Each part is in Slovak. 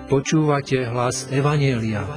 Počúvate hlas Evanjelia.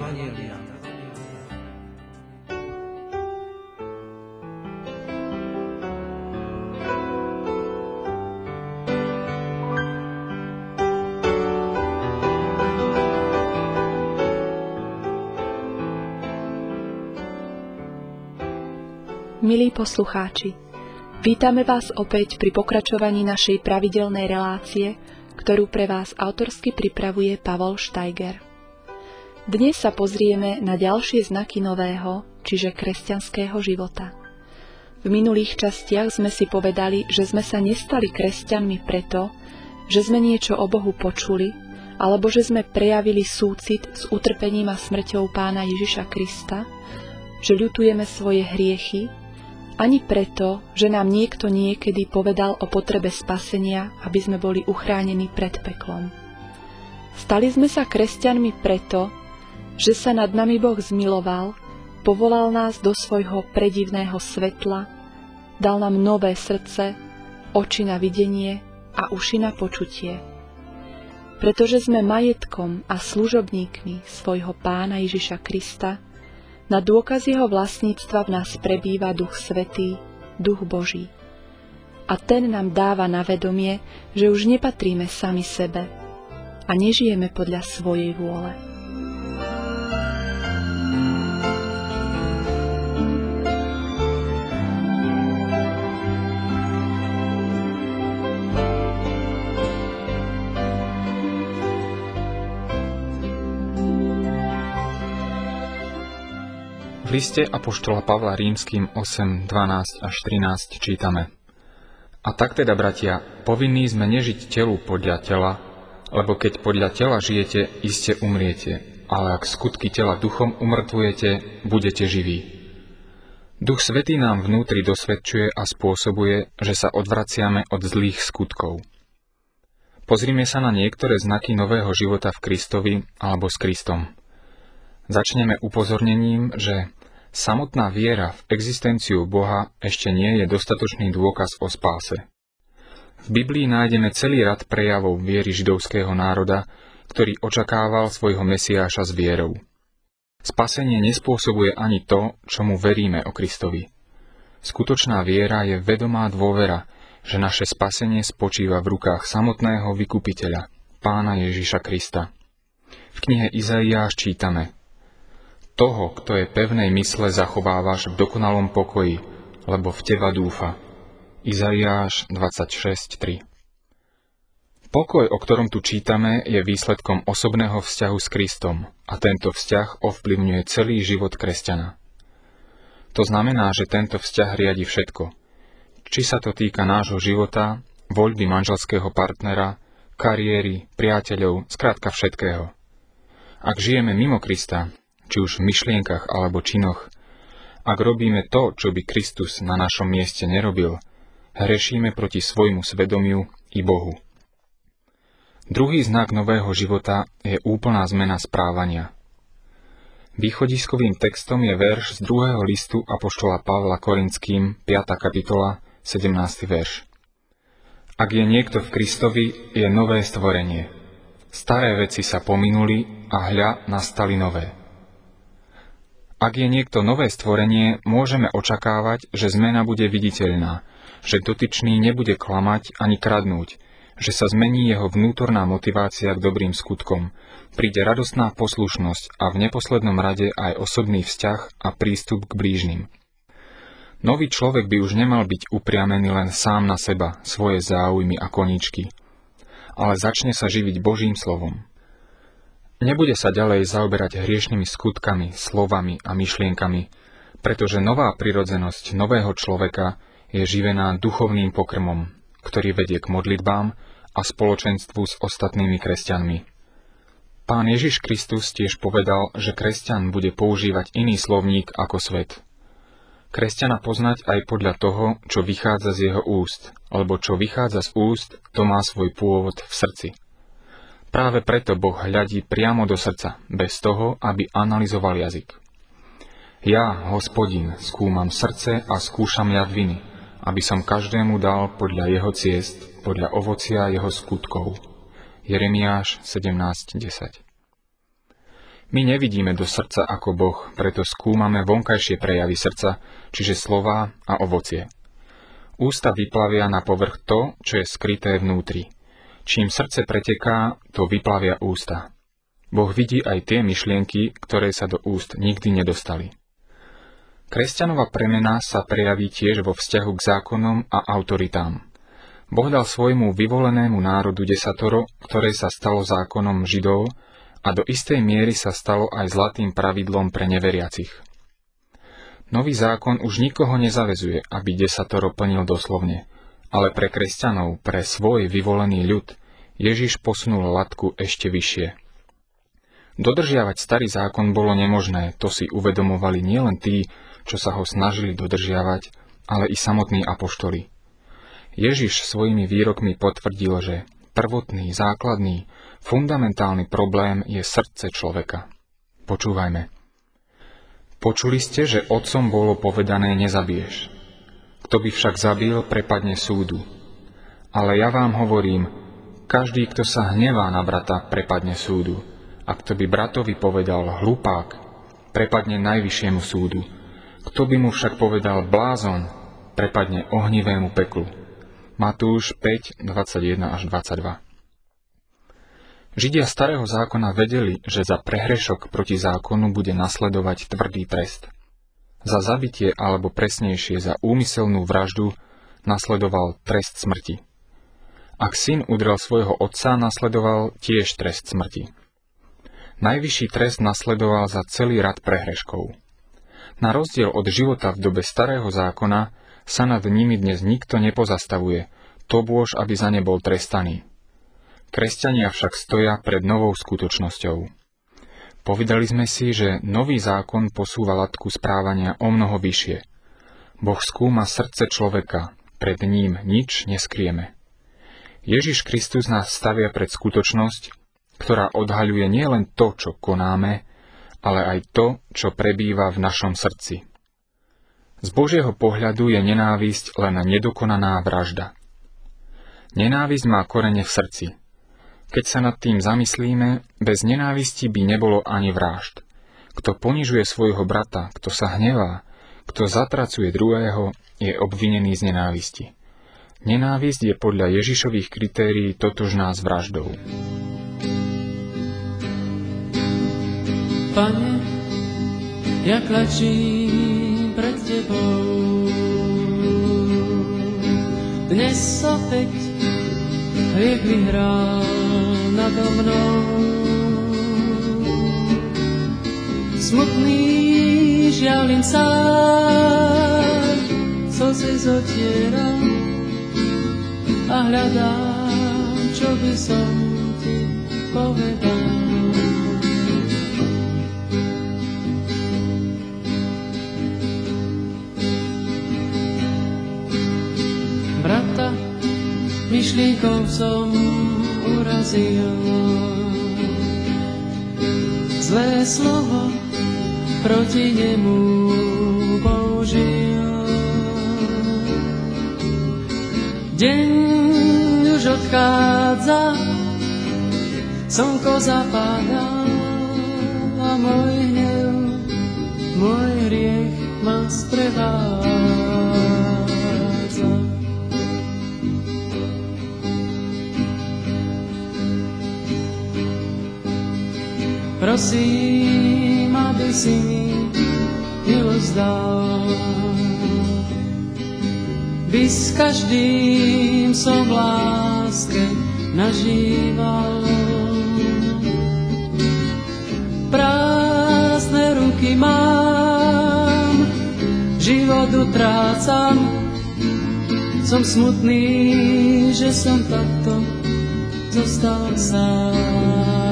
Milí poslucháči, vítame vás opäť pri pokračovaní našej pravidelnej relácie, ktorú pre vás autorsky pripravuje Pavol Steiger. Dnes sa pozrieme na ďalšie znaky nového, čiže kresťanského života. V minulých častiach sme si povedali, že sme sa nestali kresťanmi preto, že sme niečo o Bohu počuli, alebo že sme prejavili súcit s utrpením a smrťou Pána Ježiša Krista, že ľutujeme svoje hriechy, ani preto, že nám niekto niekedy povedal o potrebe spasenia, aby sme boli uchránení pred peklom. Stali sme sa kresťanmi preto, že sa nad nami Boh zmiloval, povolal nás do svojho predivného svetla, dal nám nové srdce, oči na videnie a uši na počutie. Pretože sme majetkom a služobníkmi svojho Pána Ježiša Krista, na dôkaz jeho vlastníctva v nás prebýva Duch Svätý, Duch Boží. A ten nám dáva na vedomie, že už nepatríme sami sebe a nežijeme podľa svojej vôle. V liste apoštola Pavla Rímskym 8, 12 až 13 čítame: A tak teda, bratia, povinní sme nežiť telu podľa tela, lebo keď podľa tela žijete, iste umriete, ale ak skutky tela duchom umrtvujete, budete živí. Duch Svätý nám vnútri dosvedčuje a spôsobuje, že sa odvraciame od zlých skutkov. Pozrime sa na niektoré znaky nového života v Kristovi alebo s Kristom. Začneme upozornením, že samotná viera v existenciu Boha ešte nie je dostatočný dôkaz o spáse. V Biblii nájdeme celý rad prejavov viery židovského národa, ktorý očakával svojho Mesiáša s vierou. Spasenie nespôsobuje ani to, čomu veríme o Kristovi. Skutočná viera je vedomá dôvera, že naše spasenie spočíva v rukách samotného vykupiteľa, Pána Ježiša Krista. V knihe Izaiáš čítame: Toho, kto je pevnej mysle, zachovávaš v dokonalom pokoji, lebo v teba dúfa. Izaiáš 26.3. Pokoj, o ktorom tu čítame, je výsledkom osobného vzťahu s Kristom a tento vzťah ovplyvňuje celý život kresťana. To znamená, že tento vzťah riadi všetko. Či sa to týka nášho života, voľby manželského partnera, kariéry, priateľov, skrátka všetkého. Ak žijeme mimo Krista, či už v myšlienkach alebo činoch, ak robíme to, čo by Kristus na našom mieste nerobil, hrešíme proti svojmu svedomiu i Bohu. Druhý znak nového života je úplná zmena správania. Východiskovým textom je verš z 2. listu apoštola Pavla Korinským, 5. kapitola, 17. verš. Ak je niekto v Kristovi, je nové stvorenie. Staré veci sa pominuli a hľa, nastali nové. Ak je niekto nové stvorenie, môžeme očakávať, že zmena bude viditeľná, že dotyčný nebude klamať ani kradnúť, že sa zmení jeho vnútorná motivácia k dobrým skutkom, príde radostná poslušnosť a v neposlednom rade aj osobný vzťah a prístup k blížnym. Nový človek by už nemal byť upriamený len sám na seba, svoje záujmy a koníčky, ale začne sa živiť Božím slovom. Nebude sa ďalej zaoberať hriešnými skutkami, slovami a myšlienkami, pretože nová prirodzenosť nového človeka je živená duchovným pokrmom, ktorý vedie k modlitbám a spoločenstvu s ostatnými kresťanmi. Pán Ježiš Kristus tiež povedal, že kresťan bude používať iný slovník ako svet. Kresťana poznať aj podľa toho, čo vychádza z jeho úst, lebo čo vychádza z úst, to má svoj pôvod v srdci. Práve preto Boh hľadí priamo do srdca, bez toho, aby analyzoval jazyk. Ja, Hospodin, skúmam srdce a skúšam ľadviny, aby som každému dal podľa jeho ciest, podľa ovocia jeho skutkov. Jeremiáš 17.10. My nevidíme do srdca ako Boh, preto skúmame vonkajšie prejavy srdca, čiže slová a ovocie. Ústa vyplavia na povrch to, čo je skryté vnútri. Čím srdce preteká, to vyplavia ústa. Boh vidí aj tie myšlienky, ktoré sa do úst nikdy nedostali. Kresťanova premena sa prejaví tiež vo vzťahu k zákonom a autoritám. Boh dal svojmu vyvolenému národu desatoro, ktoré sa stalo zákonom Židov a do istej miery sa stalo aj zlatým pravidlom pre neveriacich. Nový zákon už nikoho nezavezuje, aby desatoro plnil doslovne, ale pre kresťanov, pre svoj vyvolený ľud, Ježiš posunul latku ešte vyššie. Dodržiavať starý zákon bolo nemožné, to si uvedomovali nielen tí, čo sa ho snažili dodržiavať, ale i samotní apoštoli. Ježiš svojimi výrokmi potvrdil, že prvotný, základný, fundamentálny problém je srdce človeka. Počúvajme. Počuli ste, že otcom bolo povedané nezabiješ. Kto by však zabil, prepadne súdu. Ale ja vám hovorím, každý, kto sa hnevá na brata, prepadne súdu. A kto by bratovi povedal hlupák, prepadne najvyššiemu súdu. Kto by mu však povedal blázon, prepadne ohnivému peklu. Matúš 5, 21 až 22. Židia starého zákona vedeli, že za prehrešok proti zákonu bude nasledovať tvrdý trest. Za zabitie, alebo presnejšie za úmyselnú vraždu, nasledoval trest smrti. Ak syn udrel svojho otca, nasledoval tiež trest smrti. Najvyšší trest nasledoval za celý rad prehreškov. Na rozdiel od života v dobe starého zákona sa nad nimi dnes nikto nepozastavuje, tobôž, aby za ne bol trestaný. Kresťania však stoja pred novou skutočnosťou. Povedali sme si, že nový zákon posúva latku správania omnoho vyššie. Boh skúma srdce človeka, pred ním nič neskrieme. Ježiš Kristus nás stavia pred skutočnosť, ktorá odhaľuje nielen to, čo konáme, ale aj to, čo prebýva v našom srdci. Z Božieho pohľadu je nenávisť len nedokonaná vražda. Nenávisť má korene v srdci. Keď sa nad tým zamyslíme, bez nenávisti by nebolo ani vražd. Kto ponižuje svojho brata, kto sa hnevá, kto zatracuje druhého, je obvinený z nenávisti. Nenávisť je podľa Ježišových kritérií totožná s vraždou. Pane, ja klačím pred Tebou. Dnes opäť hriech vyhral nado mnou. Smutný žiaľ sám, slzy zotieram a hľadám, čo by som Ti povedal. Brata myšlienkou som urazil, zlé slovo proti nemu použil. Deň už odchádza, slnko zapadá a môj hnev, môj hriech ma sprevádza. Prosím, aby si mi milosť dal, by s každým som v láske nažíval. Prázdne ruky mám, život utrácam, som smutný, že som takto zostal sám.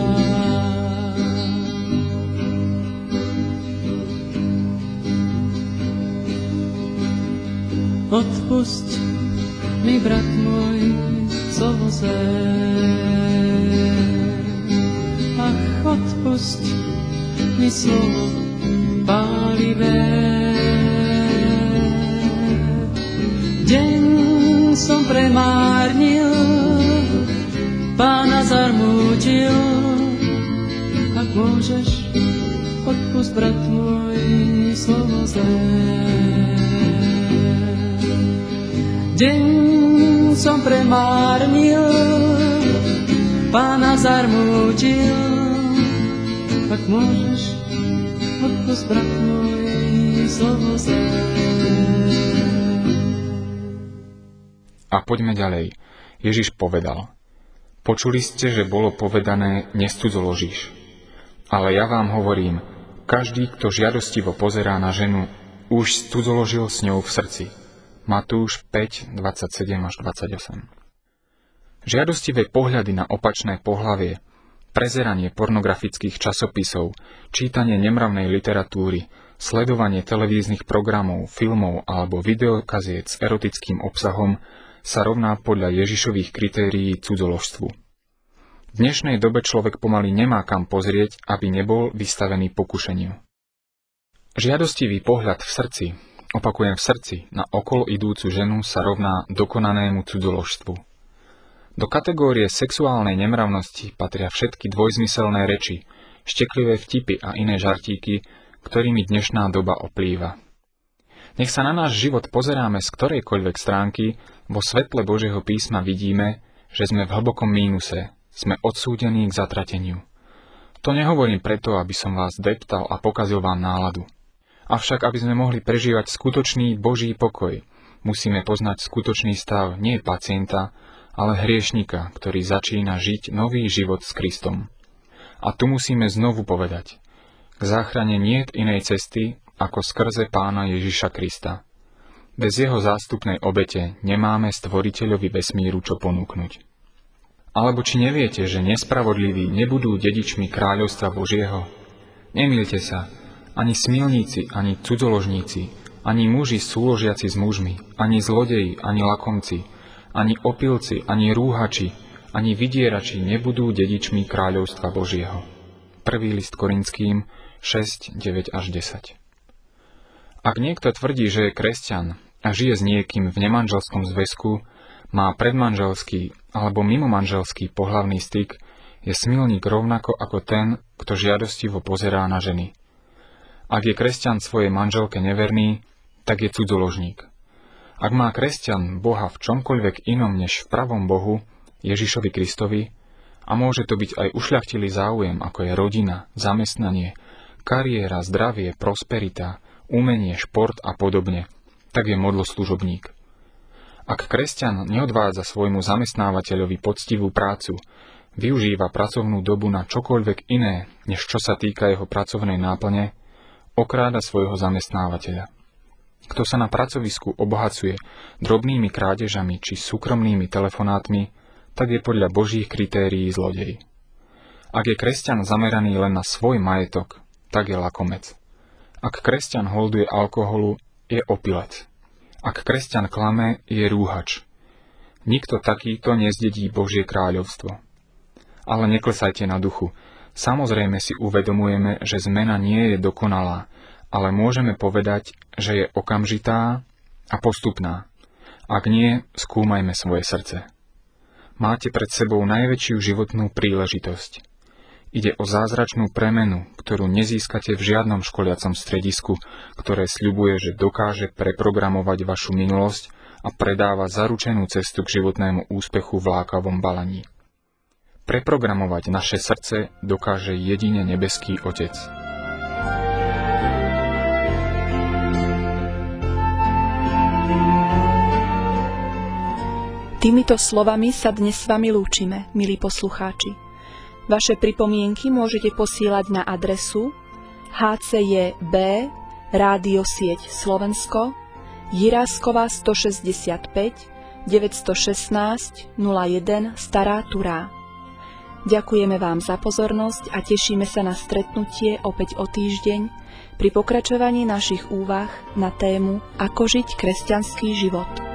Odpusť mi, brat môj, slovo zlé. Ach, odpusť mi slovo pálivé. Deň som premárnil, Pána zarmútil. môžeš, odpust, brat môj, slovo zlé. Deň som premárnil, Pána zarmútil, ak môžeš, odpust, brat môj, slovo zlé. A poďme ďalej. Ježiš povedal: Počuli ste, že bolo povedané, nescudzoložíš. Ale ja vám hovorím, každý, kto žiadostivo pozerá na ženu, už cudzoložil s ňou v srdci. Matúš 5, 27 až 28. Žiadostivé pohľady na opačné pohlavie, prezeranie pornografických časopisov, čítanie nemravnej literatúry, sledovanie televíznych programov, filmov alebo videokaziet s erotickým obsahom sa rovná podľa Ježišových kritérií cudzoložstvu. V dnešnej dobe človek pomaly nemá kam pozrieť, aby nebol vystavený pokušeniu. Žiadostivý pohľad v srdci, opakujem v srdci, na okolo idúcu ženu sa rovná dokonanému cudzoložstvu. Do kategórie sexuálnej nemravnosti patria všetky dvojzmyselné reči, šteklivé vtipy a iné žartíky, ktorými dnešná doba oplýva. Nech sa na náš život pozeráme z ktorejkoľvek stránky, vo svetle Božieho písma vidíme, že sme v hlbokom mínuse, sme odsúdení k zatrateniu. To nehovorím preto, aby som vás deptal a pokazil vám náladu. Avšak, aby sme mohli prežívať skutočný Boží pokoj, musíme poznať skutočný stav nie pacienta, ale hriešnika, ktorý začína žiť nový život s Kristom. A tu musíme znovu povedať: k záchrane niet inej cesty, ako skrze Pána Ježiša Krista. Bez jeho zástupnej obete nemáme stvoriteľovi vesmíru čo ponúknuť. Alebo či neviete, že nespravodliví nebudú dedičmi kráľovstva Božieho? Nemýlte sa, ani smilníci, ani cudzoložníci, ani muži súložiaci s mužmi, ani zlodeji, ani lakomci, ani opilci, ani rúhači, ani vydierači nebudú dedičmi kráľovstva Božieho. 1. list Korinským 6, 9 až 10. Ak niekto tvrdí, že je kresťan a žije s niekým v nemanželskom zväzku, má predmanželský alebo mimomanželský pohlavný styk, je smilník rovnako ako ten, kto žiadostivo pozerá na ženy. Ak je kresťan svojej manželke neverný, tak je cudzoložník. Ak má kresťan Boha v čomkoľvek inom než v pravom Bohu, Ježišovi Kristovi, a môže to byť aj ušľachtilý záujem, ako je rodina, zamestnanie, kariéra, zdravie, prosperita, umenie, šport a podobne, tak je modloslužobník. Ak kresťan neodvádza svojmu zamestnávateľovi poctivú prácu, využíva pracovnú dobu na čokoľvek iné, než čo sa týka jeho pracovnej náplne, okráda svojho zamestnávateľa. Kto sa na pracovisku obohacuje drobnými krádežami či súkromnými telefonátmi, tak je podľa Božích kritérií zlodej. Ak je kresťan zameraný len na svoj majetok, tak je lakomec. Ak kresťan holduje alkoholu, je opilec. Ak kresťan klame, je rúhač. Nikto takýto nezdedí Božie kráľovstvo. Ale neklesajte na duchu. Samozrejme si uvedomujeme, že zmena nie je dokonalá, ale môžeme povedať, že je okamžitá a postupná. Ak nie, skúmajme svoje srdce. Máte pred sebou najväčšiu životnú príležitosť. Ide o zázračnú premenu, ktorú nezískate v žiadnom školiacom stredisku, ktoré sľubuje, že dokáže preprogramovať vašu minulosť a predáva zaručenú cestu k životnému úspechu v lákavom balaní. Preprogramovať naše srdce dokáže jedine nebeský Otec. Týmito slovami sa dnes s vami lúčime, milí poslucháči. Vaše pripomienky môžete posielať na adresu HCJB Rádio Sieť Slovensko, Jiráskova 165 916 01 Stará Turá. Ďakujeme vám za pozornosť a tešíme sa na stretnutie opäť o týždeň pri pokračovaní našich úvah na tému Ako žiť kresťanský život.